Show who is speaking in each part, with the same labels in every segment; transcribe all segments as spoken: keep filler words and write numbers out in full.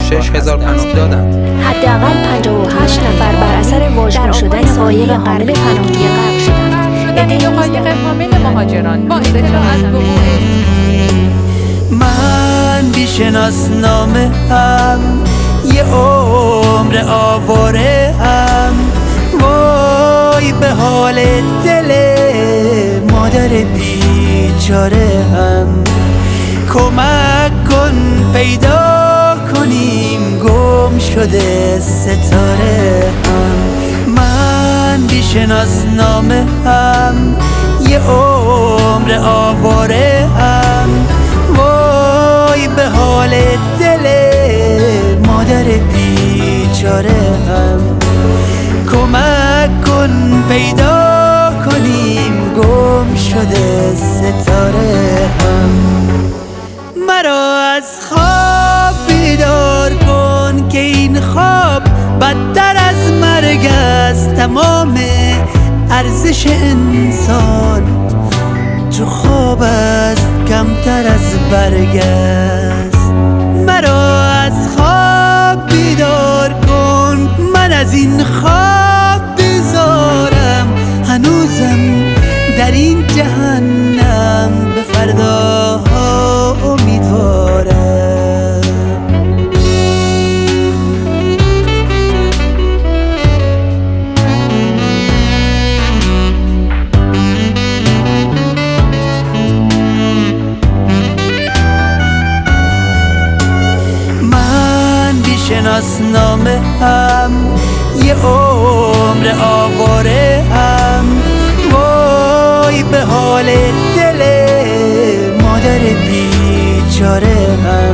Speaker 1: شش هزار پناه دادند.
Speaker 2: حداقل پنجاه و هشت نفر بر اثر واژگون شدن قایق حامل پناهجویی غرق شدند.
Speaker 3: عده‌ای قایق حامل مهاجران با اطلاع از وقوع
Speaker 4: من بی‌شناسنامه هم یه عمر آواره هم، وای به حال دل مادر بیچاره هم. کمک کن پیدا کنیم گم شده ستاره هم. من بی‌شناسنامه هم یه عمر آواره هم، وای به حال دل مادر بیچاره هم. کمک کن پیدا کنیم گم شده ستاره هم. مرا از خواب بیدار کن که این خواب بدتر از مرگ است. تمام ارزش انسان تو خواب است، کمتر از برگ است. مرا از خواب بیدار کن، من از این خواب بیزارم. هنوزم در این جهنم به فرداها امیدوارم. من بی‌شناسنامه هم یه عمر آواره هم، وای به حال دل مادر بیچاره هم.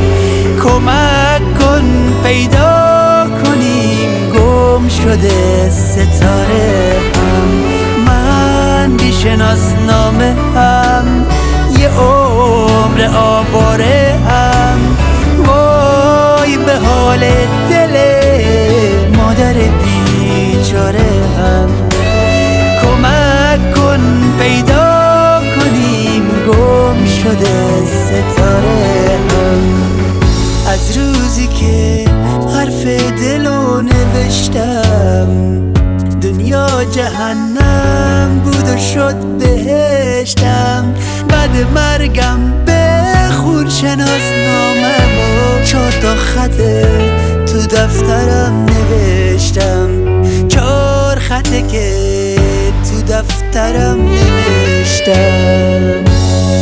Speaker 4: کمک کن پیدا کنیم گم شده ستاره هم. من بی‌شناسنامه هم یه عمر آواره هم، وای به حال دل مادر بیچاره هم. کمک کن پیدا کنیم گم شده ستاره هم. از روزی که حرف دلو نوشتم، دنیا جهنم بود و شد بهشتم. بعد مرگم بخون شناسنامم و چهار تا خط تو دفترم نوشتم. چهار خطه که تو دفترم نوشتم.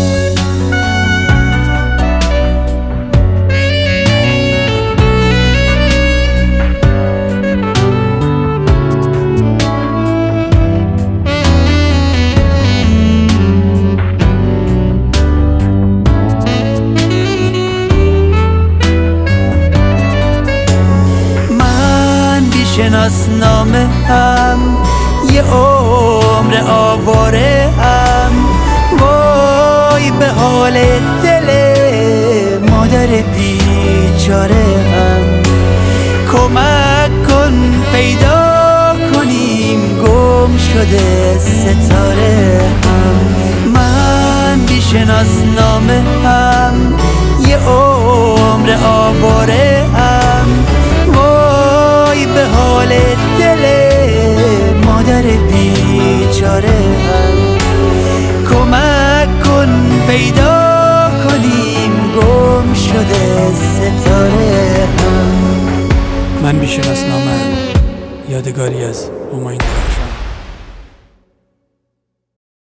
Speaker 4: بی‌شناسنامه هم یه عمر آواره هم، وای به حال دل مادر بیچاره هم. کمک کن پیدا کنیم گم شده ستاره هم. من بی‌شناسنامه هم یه عمر آواره هم، وای به حال دل مادر بیچاره هم. کمک کن پیدا کنیم گم شده ستاره هم.
Speaker 5: من بی‌شناسنامه، یادگاری از همایون درخشان.